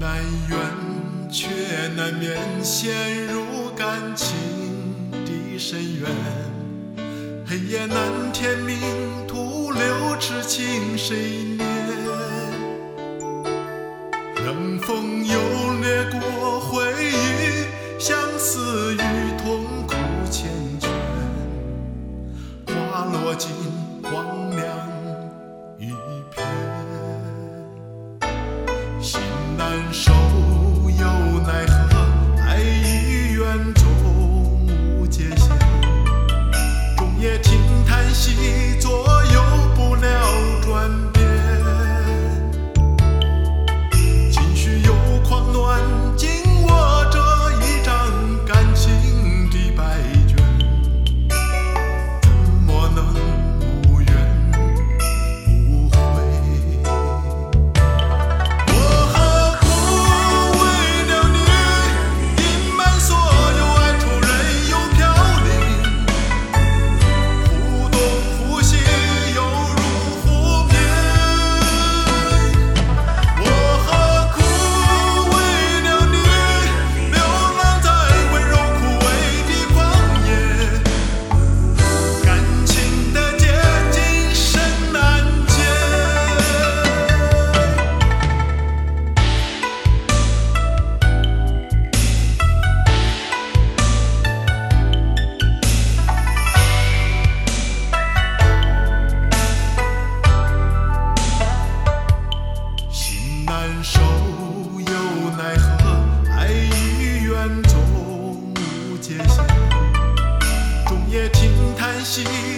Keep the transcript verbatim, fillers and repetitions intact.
但愿却难免陷入感情的深渊，黑夜难填命途，留痴情谁念？冷风又掠过回忆，相思与痛苦缱绻，花落尽荒凉一片，心难受又奈何，爱与怨总无界限，终夜听叹息，左右不了转变，情绪又狂乱，紧握着一张感情的白卷，怎么能无怨无悔？我何苦为了你隐瞒所有爱，突然又飘零，忽东忽西犹如湖面。我何苦为了你流浪在温柔枯萎的旷野，感情的结晶深难解。心难受又奈何，爱与怨总无界限，终夜听叹息。